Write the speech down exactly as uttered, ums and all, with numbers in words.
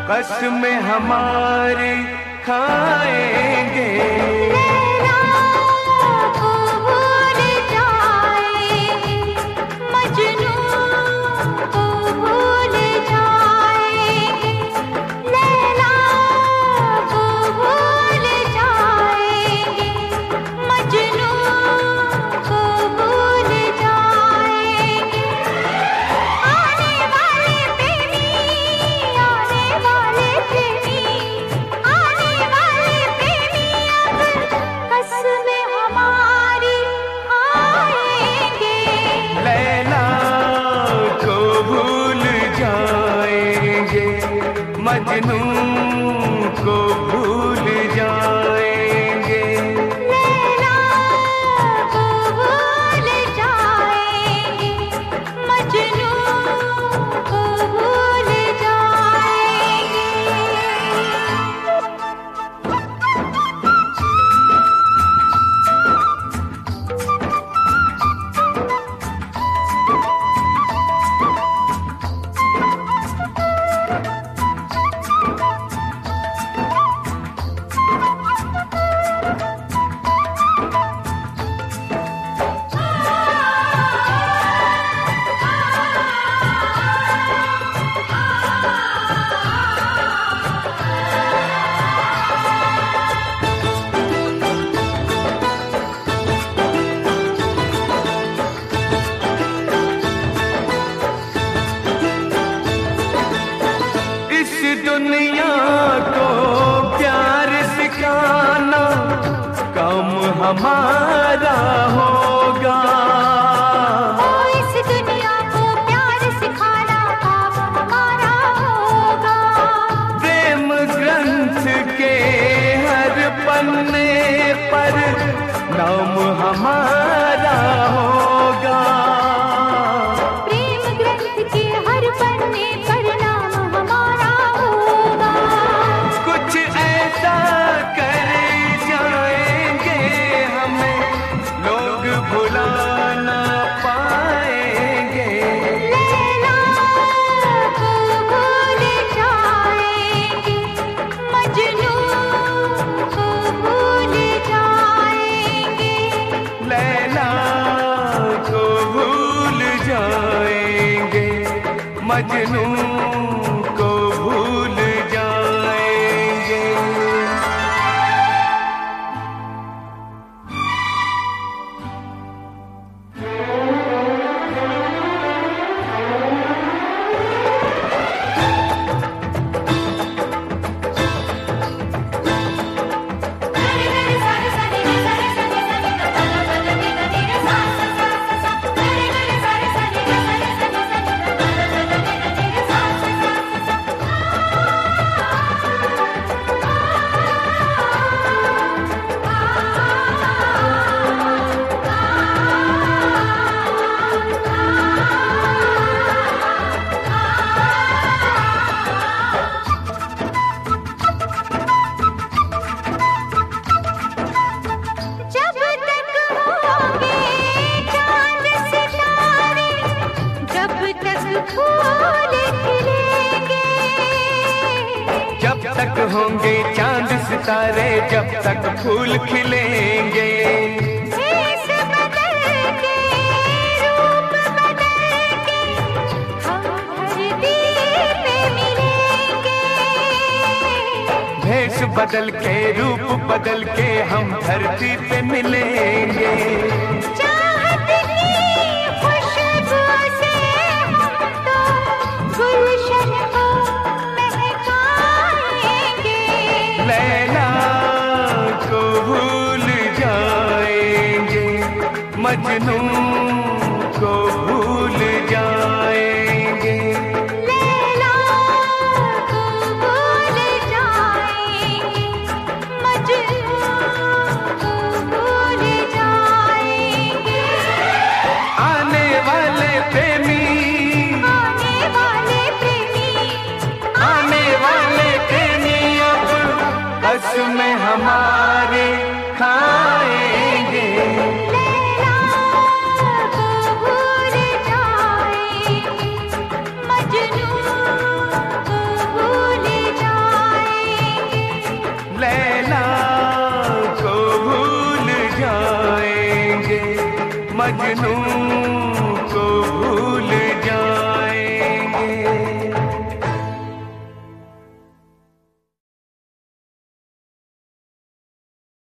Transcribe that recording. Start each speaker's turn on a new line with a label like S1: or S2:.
S1: बस में हमारे खाएंगे। मजनू को भूल जाएंगे।
S2: लैला को भूल जाएंगे, मजनू को भूल जाएंगे।
S1: दुनिया को प्यार सिखाना काम हमारा होगा।
S2: ओ इस दुनिया को प्यार सिखाना काम हमारा होगा।
S1: प्रेम ग्रंथ के हर पन्ने पर नाम हमारा होगा।
S2: प्रेम ग्रंथ के हर पन्ने पर नाम हमारा होगा।
S1: कुछ ऐसा कर जाएंगे हमें लोग भुला ना पाएंगे।
S2: लैला को भूल जाएंगे, मजनू को भूल जाएंगे।
S1: लैला को भूल जाएंगे, मजनू को भूल जाएंगे। जब तक होंगे चांद सितारे, जब तक फूल खिलेंगे।
S2: भेष बदल के, रूप बदल के, हम धरती पे मिलेंगे।
S1: भेष बदल के, रूप बदल के हम धरती पे मिलेंगे।
S2: चाहत की खुशबू से हम तो गुलशन को महकाएंगे।
S1: लैला को भूल जाएंगे, मजनू को भूल जाएंगे।
S2: लैला को भूल जाएंगे, मजनू को भूल जाएंगे।
S1: आने वाले प्रेमी,
S2: आने वाले प्रेमी,
S1: आने वाले प्रेमी अब बस में हमारे खाएंगे।
S2: लैला
S1: मजनू।